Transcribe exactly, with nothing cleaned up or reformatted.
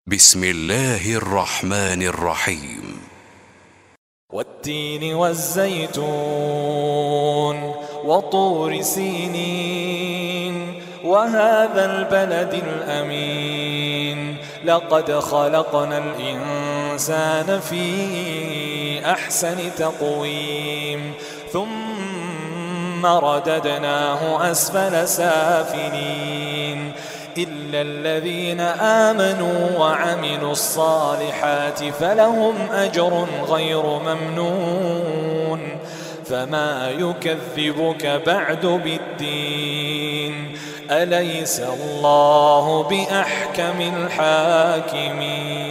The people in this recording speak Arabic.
بسم الله الرحمن الرحيم. والتين والزيتون وطور سينين وهذا البلد الأمين لقد خلقنا الإنسان في أحسن تقويم ثم رددناه أسفل سافلين إلا الذين آمنوا وعملوا الصالحات فلهم أجر غير ممنون فما يكذبك بعد بالدين أليس الله بأحكم الحاكمين.